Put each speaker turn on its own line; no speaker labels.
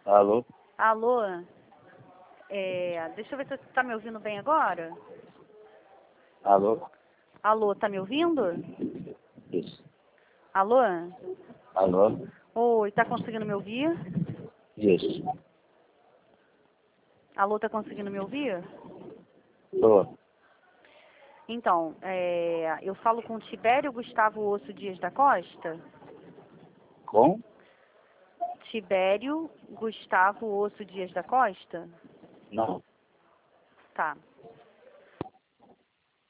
Alô?
Alô? Deixa eu ver se você está me ouvindo bem agora.
Alô?
Alô, tá me ouvindo?
Isso.
Alô?
Alô?
Oi, tá conseguindo me ouvir?
Isso.
Alô, tá conseguindo me ouvir?
Tô.
Então, eu falo com o Tibério Gustavo Osso Dias da Costa?
Com?
Tibério Gustavo Osso Dias da Costa?
Não.
Tá.